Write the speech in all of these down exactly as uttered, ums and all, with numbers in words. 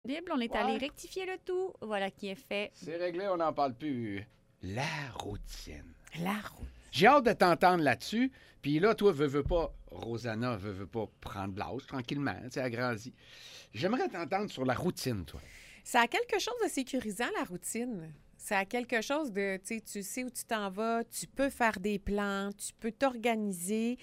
Bible, on est Ouais. allé rectifier le tout. Voilà qui est fait. C'est réglé, on n'en parle plus. La routine. La route. J'ai hâte de t'entendre là-dessus. Puis là, toi, veux, veux pas, Rosanna, veux, veux pas prendre de l'âge tranquillement, tu sais, agrandi. J'aimerais t'entendre sur la routine, toi. Ça a quelque chose de sécurisant, la routine. Ça a quelque chose de, tu sais, tu sais où tu t'en vas, tu peux faire des plans, tu peux t'organiser.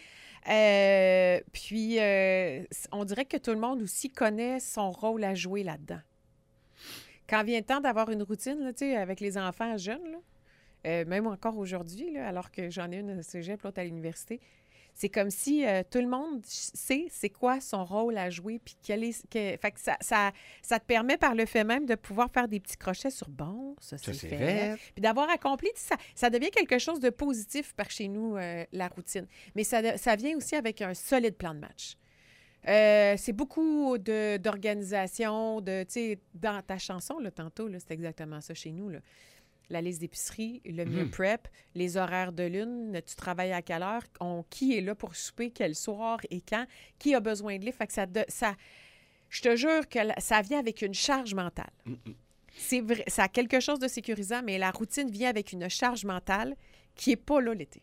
Euh, puis, euh, on dirait que tout le monde aussi connaît son rôle à jouer là-dedans. Quand vient le temps d'avoir une routine, là, tu sais, avec les enfants jeunes, là, euh, même encore aujourd'hui, là, alors que j'en ai une au cégep, l'autre à l'université, c'est comme si euh, tout le monde sait c'est quoi son rôle à jouer, puis quel est... Que, fait que ça, ça, ça te permet par le fait même de pouvoir faire des petits crochets sur bon, ça, Ça, c'est c'est fait. fait. Puis d'avoir accompli, ça, ça devient quelque chose de positif par chez nous, euh, la routine. Mais ça, ça vient aussi avec un solide plan de match. Euh, c'est beaucoup de, d'organisation, de, tu sais, dans ta chanson, là, tantôt, là, c'est exactement ça chez nous, là. La liste d'épicerie, le meal Mhm. prep, les horaires de lune, tu travailles à quelle heure, on, qui est là pour souper, quel soir et quand, qui a besoin de livres. Fait que ça, de- ça, je te jure que la- ça vient avec une charge mentale. Mm-mm. C'est vrai, ça a quelque chose de sécurisant, mais la routine vient avec une charge mentale qui n'est pas là l'été.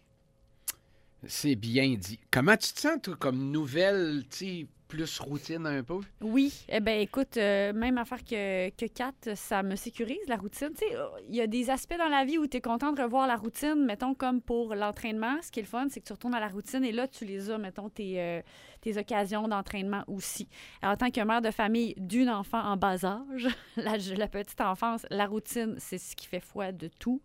C'est bien dit. Comment tu te sens, toi, comme nouvelle, tu sais, plus routine un peu? Oui, eh bien, écoute, euh, même affaire que, que Kat, ça me sécurise, la routine. Tu sais, euh, il y a des aspects dans la vie où tu es content de revoir la routine, mettons, comme pour l'entraînement. Ce qui est le fun, c'est que tu retournes à la routine et là, tu les as, mettons, tes, euh, tes occasions d'entraînement aussi. Alors, en tant que mère de famille d'une enfant en bas âge, la, la petite enfance, la routine, c'est ce qui fait foi de tout.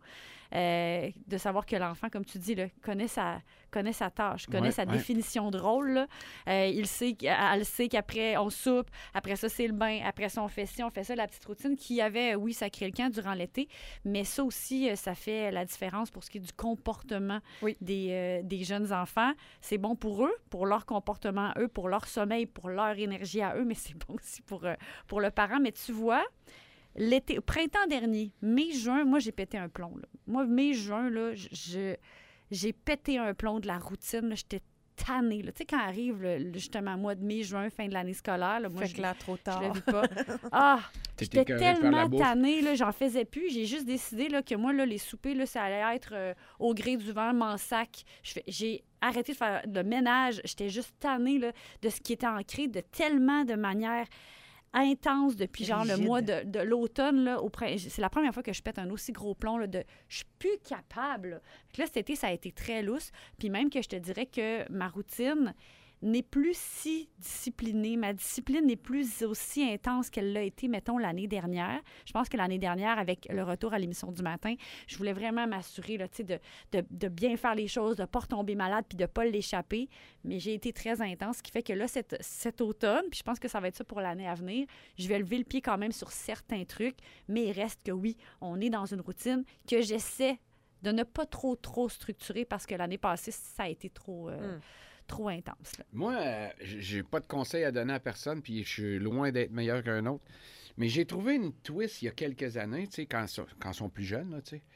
Euh, de savoir que l'enfant, comme tu dis, là, connaît, sa, connaît sa tâche, connaît Ouais, sa ouais. définition de rôle. Là. Euh, il sait, qu'- elle sait qu'après, on soupe, après ça, c'est le bain, après ça, on fait ci, on fait ça, la petite routine qui avait, oui, ça crée le camp durant l'été, mais ça aussi, euh, ça fait la différence pour ce qui est du comportement Oui. des, euh, des jeunes enfants. C'est bon pour eux, pour leur comportement à eux, pour leur sommeil, pour leur énergie à eux, mais c'est bon aussi pour, euh, pour le parent. Mais tu vois, l'été, au printemps dernier, mai-juin, moi, j'ai pété un plomb. Là. Moi, mai-juin, là, je- je- j'ai pété un plomb de la routine. là. J'étais tannée. là. Tu sais, quand arrive le- le- justement mois de mai-juin, fin de l'année scolaire, là, moi, Fait je, que là, trop je tard. le vis pas. Ah, T'étais j'étais écœurée de faire la tellement bouffe. tannée, là, j'en faisais plus. J'ai juste décidé là, que moi, là, les soupers, là, ça allait être euh, au gré du vent, mon sac. Je fais- J'ai arrêté de faire le ménage. J'étais juste tannée là, de ce qui était ancré de tellement de manière intense depuis genre le Rigide. mois de, de l'automne. Là, au prin- c'est la première fois que je pète un aussi gros plomb. Là, de, je suis plus capable. Là. Fait que là, cet été, ça a été très lousse. Puis même que je te dirais que ma routine n'est plus si disciplinée. Ma discipline n'est plus aussi intense qu'elle l'a été, mettons, l'année dernière. Je pense que l'année dernière, avec le retour à l'émission du matin, je voulais vraiment m'assurer là, tu sais, de, de, de bien faire les choses, de ne pas retomber malade puis de ne pas l'échapper. Mais j'ai été très intense, ce qui fait que là, cet, cet automne, puis je pense que ça va être ça pour l'année à venir, je vais lever le pied quand même sur certains trucs, mais il reste que oui, on est dans une routine que j'essaie de ne pas trop, trop structurer parce que l'année passée, ça a été trop... euh, Mm. trop intense. Là. Moi, euh, j- j'ai pas de conseils à donner à personne, puis je suis loin d'être meilleur qu'un autre. Mais j'ai trouvé une twist il y a quelques années, tu sais, quand, ça- quand ils sont plus jeunes, là, tu sais.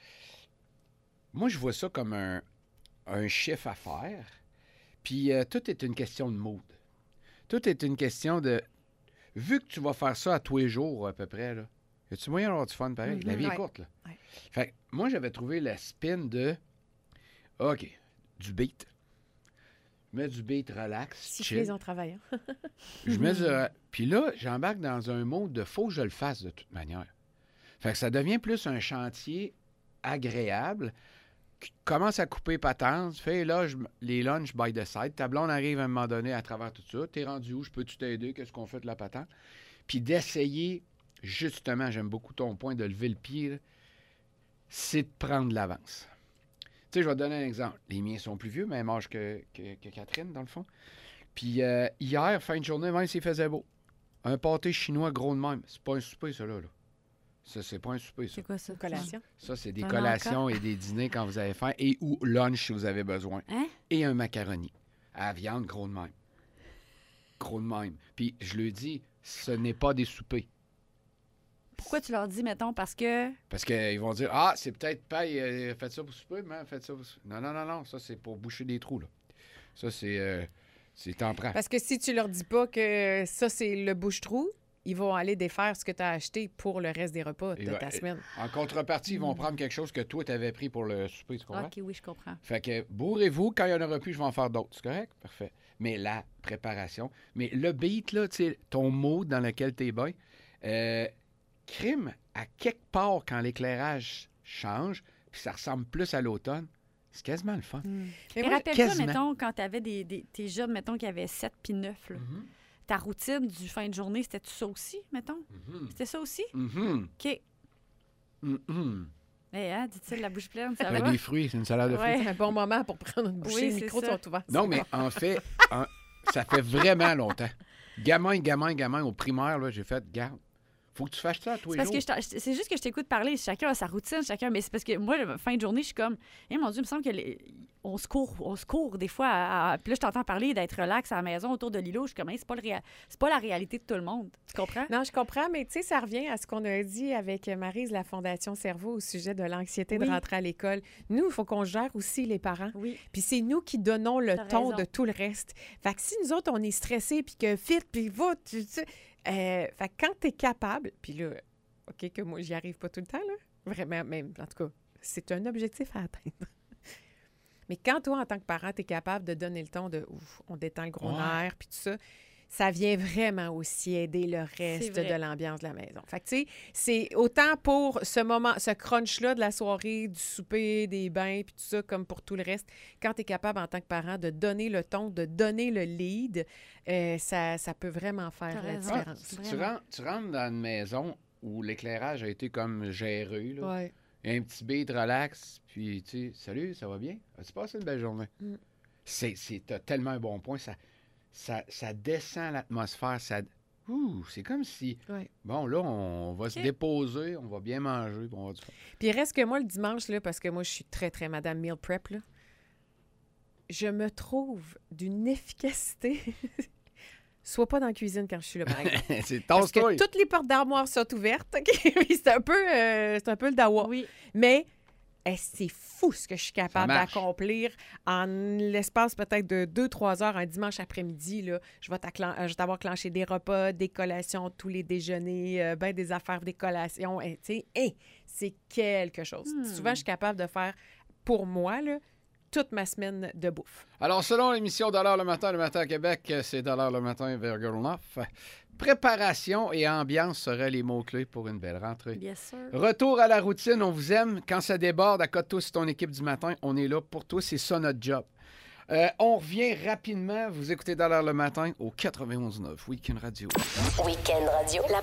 Moi, je vois ça comme un, un chiffre à faire. Puis euh, tout est une question de mood. Tout est une question de... Vu que tu vas faire ça à tous les jours, à peu près, là, y a-tu moyen d'avoir du fun pareil? La Mhm. vie est Ouais. courte, là. Ouais. Fait que moi, j'avais trouvé la spin de... OK, du beat. Je mets du beat relax, Siffler chill. en travaillant. Je mets du- Puis là, j'embarque dans un mode de faut que je le fasse de toute manière. Fait que ça devient plus un chantier agréable. qui Commence à couper patente. Fais là, je- les lunchs by the side. Ta blonde arrive à un moment donné à travers tout ça. T'es rendu où? Je peux-tu t'aider? Qu'est-ce qu'on fait de la patente? Puis d'essayer, justement, j'aime beaucoup ton point de lever le pied, là, c'est de prendre l'avance. Tu sais, je vais te donner un exemple. Les miens sont plus vieux, même âge que, que, que Catherine, dans le fond. Puis euh, hier, fin de journée, même s'il faisait beau, un pâté chinois gros de même. C'est pas un souper, ça, là. là. Ça, c'est pas un souper, ça. C'est quoi ça? Une collation. Ça, c'est des Un collations et des dîners quand vous avez faim et ou lunch si vous avez besoin. Hein? Et un macaroni. À la viande, gros de même. Gros de même. Puis, je le dis, ce n'est pas des soupers. Pourquoi tu leur dis, mettons, parce que... Parce qu'ils vont dire, ah, c'est peut-être pas, euh, faites ça pour souper, mais faites ça pour souper. Non, non, non, non, ça, c'est pour boucher des trous, là. Ça, c'est... Euh, c'est t'en prends. Parce que si tu leur dis pas que ça, c'est le bouche-trou, ils vont aller défaire ce que tu as acheté pour le reste des repas Et de va- ta semaine. En contrepartie, ils vont Mm. prendre quelque chose que toi, tu avais pris pour le souper, tu comprends? OK, oui, je comprends. Fait que bourrez-vous, quand il n'y en aura plus, je vais en faire d'autres. C'est correct? Parfait. Mais la préparation, mais le beat, là, tu sais, ton mood dans lequel tu es bien, euh, crime, à quelque part, quand l'éclairage change, puis ça ressemble plus à l'automne, c'est quasiment le fun. Mais Mais moi, rappelle-toi, quasiment. mettons, quand tu avais des, des, tes jobs, mettons, qui avaient sept puis neuf, là. Mhm. Ta routine du fin de journée, c'était ça aussi, mettons? Mhm. C'était ça aussi? Mhm. OK. Mhm. Eh, hein, dit-il la bouche pleine, ça Ben, va? des fruits, c'est une salade de fruits. Ouais. c'est un bon moment pour prendre une bouchée. Oui, les c'est micros ça. sont ouverts. Non, mais en fait, en- ça fait vraiment longtemps. Gamin, gamin, gamin, au primaire, là, j'ai fait, garde, faut que tu fasses ça tous C'est les parce jours. que je t'en- c'est juste que je t'écoute parler. Chacun a sa routine, chacun. Mais c'est parce que moi, la fin de journée, je suis comme, eh mon Dieu, il me semble que les- on se court, on se court des fois. à- à- Puis là, je t'entends parler d'être relax à la maison autour de l'îlot. Je suis comme, Hey, c'est pas le réa- c'est pas la réalité de tout le monde. Tu comprends? Non, je comprends, mais tu sais, ça revient à ce qu'on a dit avec Maryse, la Fondation Cerveau, au sujet de l'anxiété Oui. de rentrer à l'école. Nous, il faut qu'on gère aussi les parents. Oui. Puis c'est nous qui donnons le T'as ton raison. de tout le reste. Fait que si nous autres, on est stressés, puis que fit, puis va, tu sais... euh, fait que quand t'es capable, puis là, OK, que moi, j'y arrive pas tout le temps, là. Vraiment, même, en tout cas, c'est un objectif à atteindre. Mais quand toi, en tant que parent, t'es capable de donner le ton de ouf, on détend le gros Ouais. nerf, puis tout ça, ça vient vraiment aussi aider le reste vrai. de l'ambiance de la maison. Fait que, tu sais, c'est autant pour ce moment, ce crunch-là de la soirée, du souper, des bains, puis tout ça, comme pour tout le reste. Quand tu es capable, en tant que parent, de donner le ton, de donner le lead, euh, ça, ça peut vraiment faire T'as la raison. Ah, différence. tu, tu Vraiment. rentres, tu rentres dans une maison où l'éclairage a été comme géré, là. Ouais. Il y a un petit beat relax, puis tu sais, salut, ça va bien? As-tu passé une belle journée? Mm. C'est, c'est t'as tellement un bon point, ça, ça, ça descend l'atmosphère, ça... Ouh, c'est comme si, Ouais. bon, là, on va se OK. déposer, on va bien manger, puis on va avoir du fun. Puis il reste que moi, le dimanche, là, parce que moi, je suis très, très Madame Meal Prep, là, je me trouve d'une efficacité. Sois pas dans la cuisine quand je suis là, par exemple. c'est Parce tasse-toi. que toutes les portes d'armoire sont ouvertes, OK? Puis c'est un peu, euh, c'est un peu le dawa. Oui. Mais eh, c'est fou ce que je suis capable marche. d'accomplir en l'espace peut-être de deux trois heures un dimanche après-midi. Là, je vais t'acclen- euh, je vais t'avoir clenché des repas, des collations, tous les déjeuners, euh, ben des affaires, des collations. Eh, tu sais, eh, c'est quelque chose. Hmm. Souvent, je suis capable de faire, pour moi, là, toute ma semaine de bouffe. Alors, selon l'émission Dollar le matin, le matin à Québec, c'est Dollar le matin, virgule neuf. Préparation et ambiance seraient les mots-clés pour une belle rentrée. Bien sûr. Retour à la routine, on vous aime. Quand ça déborde, à côté de toi, c'est ton équipe du matin, on est là pour toi, c'est ça notre job. Euh, on revient rapidement. Vous écoutez Dollar le matin au quatre-vingt-onze neuf Week-end Radio. Week-end Radio. La